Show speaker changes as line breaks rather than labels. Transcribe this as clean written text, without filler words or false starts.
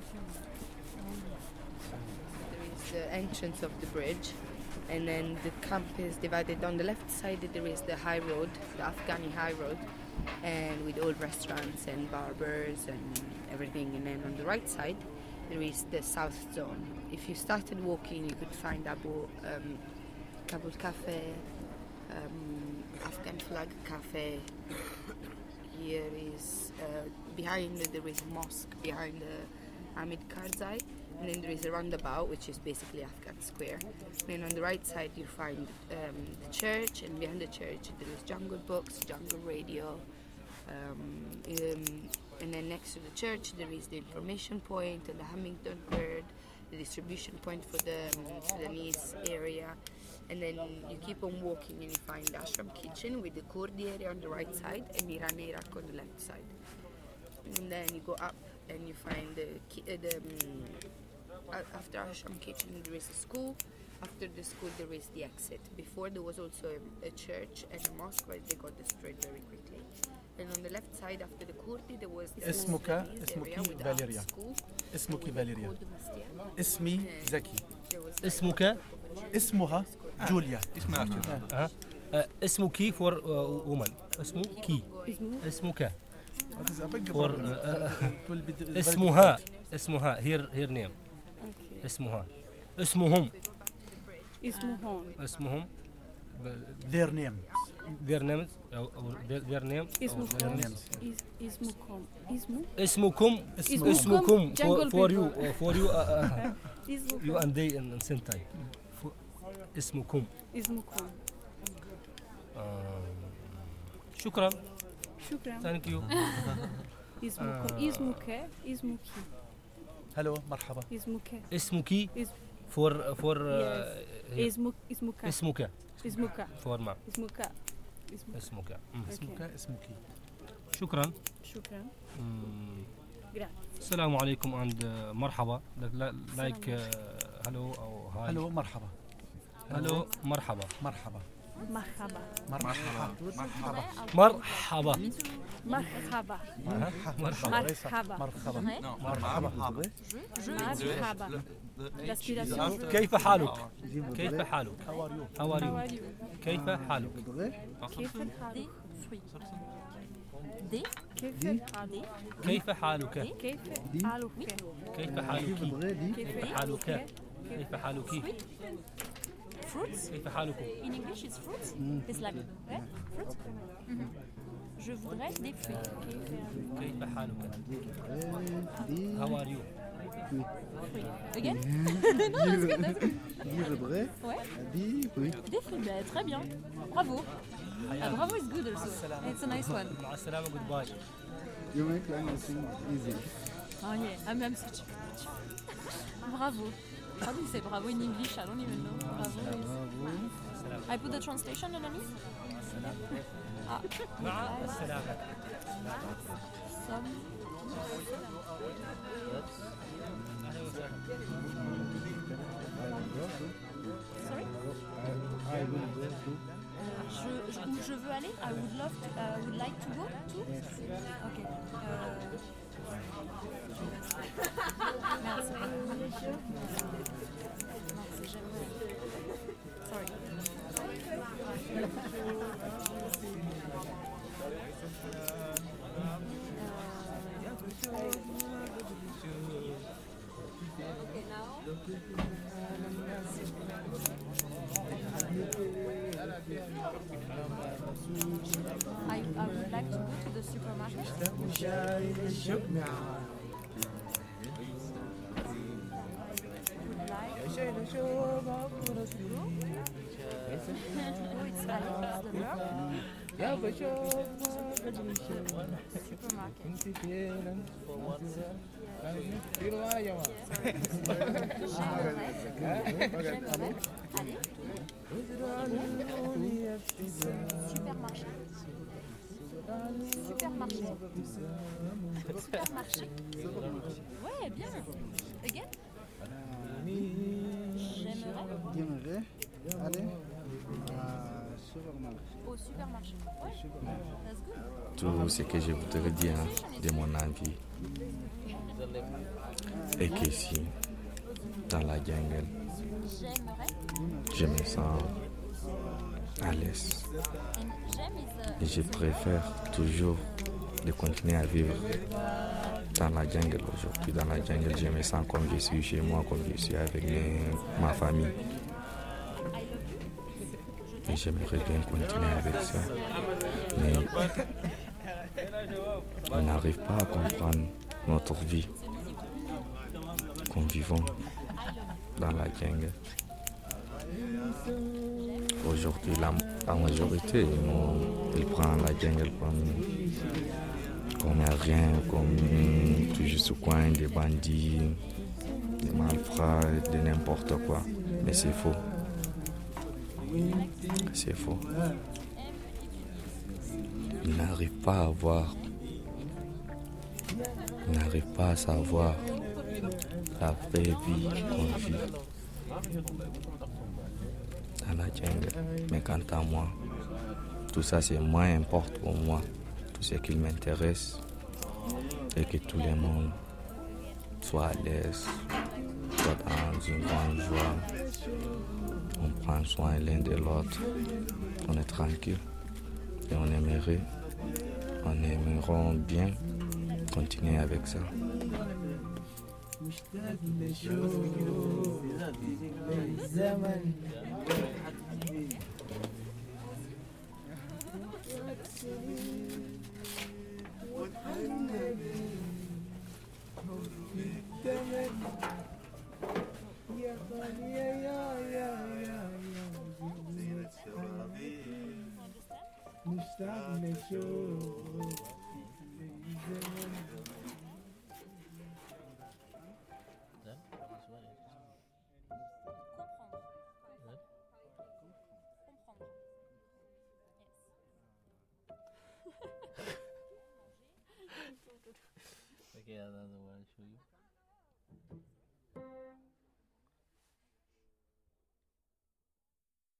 There is the entrance of the bridge, and then the camp is divided. On the left side there is the high road, the Afghani high road, and with old restaurants and barbers and everything. And then on the right side there is the south zone. If you started walking, you could find Kabul Cafe, Afghan flag cafe. Here is behind there is a mosque behind the Hamid Karzai, and then there is a roundabout which is basically Afghan Square. And then on the right side you find the church, and behind the church there is Jungle Books, Jungle Radio, and then next to the church there is the information point and the hummingbird, the distribution point for the Sudanese area. And then you keep on walking and you find the ashram kitchen with the Kurdi area on the right side and Iran Iraq on the left side. And then you go up and you find after ashram kitchen there is a school. After the school there is the exit. Before there was also a church and a mosque, but they got destroyed very quickly. And on the left side after the Kurdi there was the
اسمك فاليريا. اسمك فاليريا. اسمي زكي. اسمها جوليا.
اسمك for woman. اسمك for اسمها her name. اسمهم
their names.
their names اسمكم for you you and they in the same time. اسمكم شكرا thank you.
اسمك
hello مرحبا.
اسمك for
اسمك
for ما
اسمك
شكرا. السلام عليكم and مرحبا like hello أو hi.
hello مرحبا.
hello مرحبا.
مرحبا
مرحبا
مرحبا
مرحبا كيف حالك؟ كيف حالك؟ How are you? كيف حالك؟ كيف حالك؟ كيف حالك؟ كيف حالك؟
Fruits?
كيف حالك؟
In English it's fruits? It's like fruits? Je voudrais des fruits.
كيف حالك؟ How are you?
Again? No, that's good, that's good.
Je voudrais des fruits.
Des fruits, bah, très bien. Bravo. Bravo is good also. It's a nice one.
مع السلامة goodbye.
You make language easy.
Oh yeah, I'm such a Bravo. How do you say bravo in English? I don't even know. Bravo. I put the translation underneath?
مع السلامة.
Some. Sorry? Où je veux aller? I would like to go to? Okay. Merci. Sorry. Okay, now. I would like to go to the supermarket. Supermarché. Ouais, bien. Again?
J'aimerais aller
au supermarché. Ouais. That's good.
Tout ce que je voudrais dire de mon avis.
et qu'ici, dans la jungle,
J'aimerais.
je me sens à l'aise.
And j'aime is
Et je préfère toujours de continuer à vivre dans la jungle aujourd'hui. Dans la jungle, je me sens comme je suis chez moi, comme je suis avec ma famille. Et j'aimerais bien continuer avec ça. Mais on n'arrive pas à comprendre notre vie comme vivons dans la jungle. Aujourd'hui, la majorité, ils prennent la jungle comme rien, comme toujours ce coin, des bandits, des malfrats, de n'importe quoi. Mais c'est faux. C'est faux. Ils n'arrivent pas à voir, ils n'arrivent pas à savoir la vraie vie qu'on vit dans la jungle. Mais quant à moi, tout ça c'est moins important pour moi. Tout ce qui m'intéresse, c'est que tout le monde soit à l'aise, soit dans une grande joie. On prend soin l'un de l'autre, on est tranquille et on aimerait bien continuer avec ça.
Okay, another one, show you.